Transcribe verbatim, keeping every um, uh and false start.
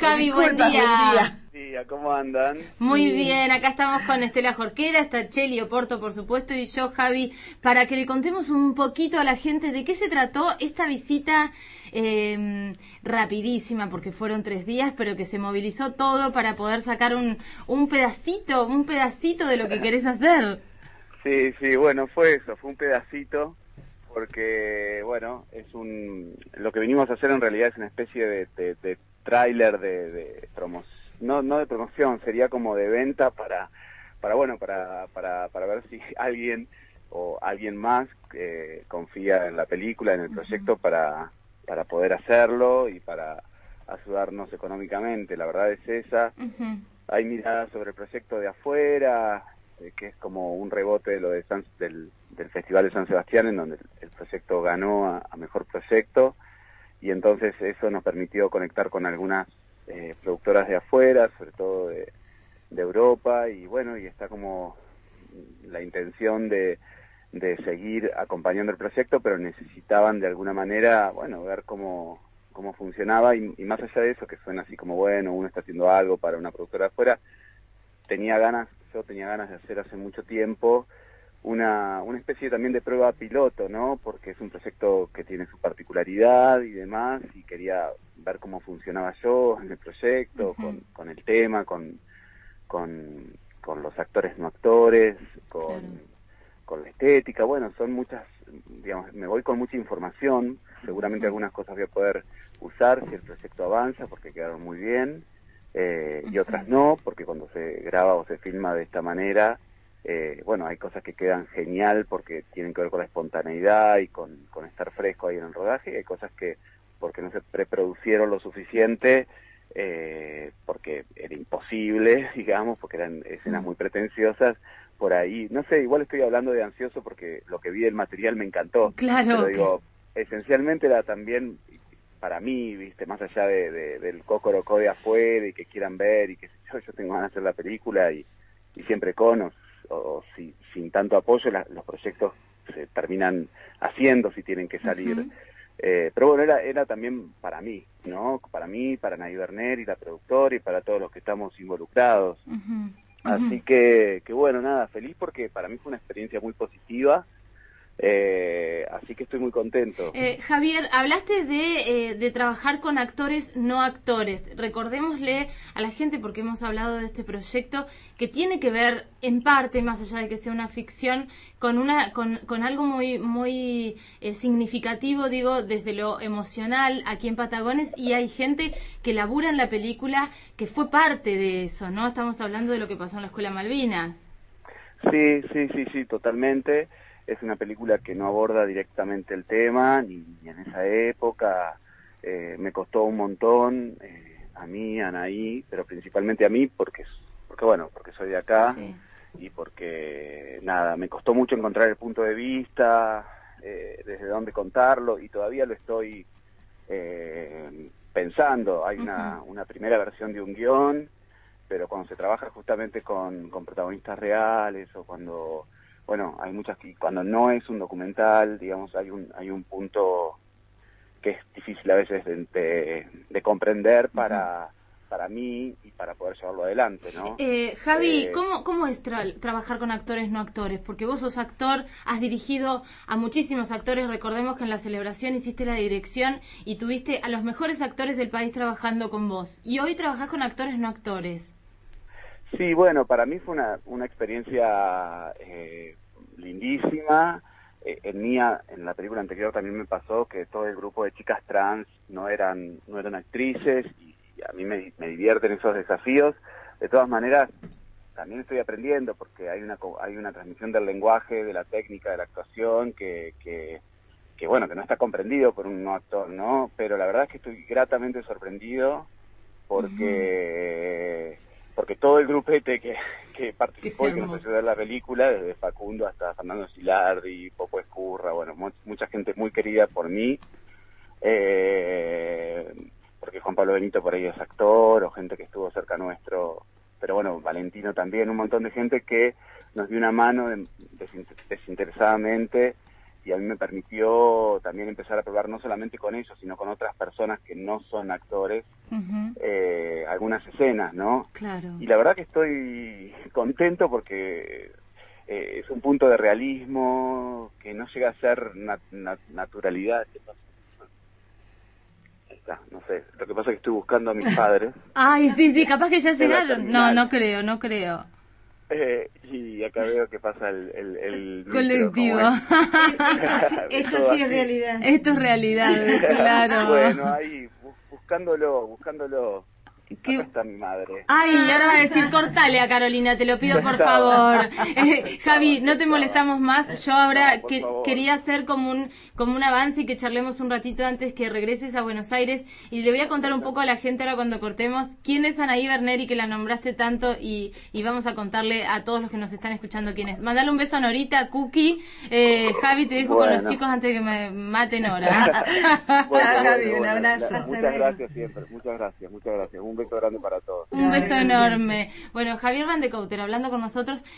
Javi, Disculpa, buen día. Buen día. Sí, ¿cómo andan? Muy bien, acá estamos con Estela Jorquera, está Cheli Oporto, por supuesto, y yo, Javi, para que le contemos un poquito a la gente de qué se trató esta visita eh, rapidísima, porque fueron tres días, pero que se movilizó todo para poder sacar un, un pedacito, un pedacito de lo que querés hacer. Sí, sí, bueno, fue eso, fue un pedacito, porque, bueno, es un... Lo que vinimos a hacer en realidad es una especie de, de, de tráiler de, de promoción, no, no de promoción, sería como de venta para, para bueno, para, para, para ver si alguien o alguien más eh, confía en la película, en el proyecto, uh-huh. para, para poder hacerlo y para ayudarnos económicamente. La verdad es esa. Uh-huh. Hay miradas sobre el proyecto de afuera, eh, que es como un rebote de lo de San, del, del Festival de San Sebastián, en donde el, el proyecto ganó a, a Mejor Proyecto, y entonces eso nos permitió conectar con algunas eh, productoras de afuera, sobre todo de, de Europa, y bueno, y está como la intención de, de seguir acompañando el proyecto, pero necesitaban de alguna manera, bueno, ver cómo, cómo funcionaba, y, y más allá de eso, que suena así como, bueno, uno está haciendo algo para una productora de afuera, tenía ganas, yo tenía ganas de hacer hace mucho tiempo una, una especie también de prueba piloto, ¿no? Porque es un proyecto que tiene su particularidad y demás, y quería ver cómo funcionaba yo en el proyecto, uh-huh. con, con el tema, con, con, con los actores no actores, con, claro. con la estética. Bueno, son muchas, digamos, me voy con mucha información, seguramente uh-huh. algunas cosas voy a poder usar si el proyecto avanza, porque quedaron muy bien, eh, uh-huh. y otras no, porque cuando se graba o se filma de esta manera, Eh, bueno, hay cosas que quedan genial porque tienen que ver con la espontaneidad y con, con estar fresco ahí en el rodaje, y hay cosas que porque no se preproducieron lo suficiente, eh, porque era imposible, digamos, porque eran escenas muy pretenciosas, por ahí, no sé, igual estoy hablando de ansioso porque lo que vi del material me encantó, claro, pero digo, esencialmente era también para mí, viste, más allá de, de, del cocorocó de afuera y que quieran ver y que yo, yo tengo ganas de hacer la película y, y siempre con o, o si, sin tanto apoyo la, los proyectos se terminan haciendo si tienen que salir. Uh-huh. Eh, pero bueno, era, era también para mí, ¿no? Para mí, para Nay Berner y la productora y para todos los que estamos involucrados. Uh-huh. Uh-huh. Así que, que bueno, nada, feliz porque para mí fue una experiencia muy positiva. Eh, así que estoy muy contento. Eh, Javier, hablaste de, eh, de trabajar con actores no actores. Recordémosle a la gente, porque hemos hablado de este proyecto, que tiene que ver, en parte, más allá de que sea una ficción, con una con, con algo muy muy eh, significativo, digo, desde lo emocional aquí en Patagones, y hay gente que labura en la película que fue parte de eso, ¿no? Estamos hablando de lo que pasó en la Escuela Malvinas. Sí, sí, sí, sí, totalmente. Es una película que no aborda directamente el tema, ni, ni en esa época. Eh, me costó un montón, eh, a mí, a Anaí, pero principalmente a mí, porque, porque bueno, porque soy de acá, sí. Y porque, nada, me costó mucho encontrar el punto de vista, eh, desde dónde contarlo, y todavía lo estoy eh, pensando. Hay uh-huh. una, una primera versión de un guión, pero cuando se trabaja justamente con, con protagonistas reales o cuando, bueno, hay muchas que cuando no es un documental, digamos, hay un hay un punto que es difícil a veces de, de, de comprender para uh-huh. para mí y para poder llevarlo adelante, ¿no? Eh, Javi, eh, ¿cómo, cómo es tra- trabajar con actores no actores? Porque vos sos actor, has dirigido a muchísimos actores, recordemos que en la celebración hiciste la dirección y tuviste a los mejores actores del país trabajando con vos. Y hoy trabajás con actores no actores. Sí, bueno, para mí fue una, una experiencia eh, lindísima. Eh, en mía, en la película anterior también me pasó que todo el grupo de chicas trans no eran no eran actrices y, y a mí me, me divierten esos desafíos. De todas maneras, también estoy aprendiendo porque hay una hay una transmisión del lenguaje, de la técnica, de la actuación que, que, que bueno, que no está comprendido por un no actor, ¿no? Pero la verdad es que estoy gratamente sorprendido porque... Uh-huh. porque todo el grupete que, que participó y que nos ayudó a la película, desde Facundo hasta Fernando Gilardi, Popo Escurra, bueno, mu- mucha gente muy querida por mí, eh, porque Juan Pablo Benito por ahí es actor, o gente que estuvo cerca nuestro, pero bueno, Valentino también, un montón de gente que nos dio una mano de, desinteresadamente, y a mí me permitió también empezar a probar no solamente con ellos, sino con otras personas que no son actores, uh-huh. eh, algunas escenas, ¿no? Claro. Y la verdad que estoy contento porque eh, es un punto de realismo que no llega a ser nat nat naturalidad. ¿Qué pasa? Ahí está, no sé. Lo que pasa es que estoy buscando a mis padres. Ay, sí, sí, capaz que ya En la llegaron. No, terminal. no creo, no creo. Eh, y acá veo que pasa el, el, el Colectivo. micro, como es. Esto, esto Todo sí es así. realidad. Esto es realidad, claro. Bueno, ahí, bu- buscándolo, buscándolo. ¿Qué? Acá está mi madre. Ay, y ahora va a decir, cortale a Carolina, te lo pido por favor. Eh, Javi, no te molestamos más. Yo ahora No, por que, favor. quería hacer como un como un avance y que charlemos un ratito antes que regreses a Buenos Aires. Y le voy a contar un poco a la gente ahora cuando cortemos quién es Anaí Berneri, que la nombraste tanto, y, y vamos a contarle a todos los que nos están escuchando quién es. Mandale un beso a Norita, Cookie. Eh, Javi, te dejo Bueno. con los chicos antes de que me maten ahora. Bueno, Chao, Gaby, bueno, un bueno, abrazo, la- hasta muchas luego. gracias siempre, muchas gracias, muchas gracias. Un beso grande para todos. Un beso Chao, enorme. Bueno, Javier Van de Couter hablando con nosotros.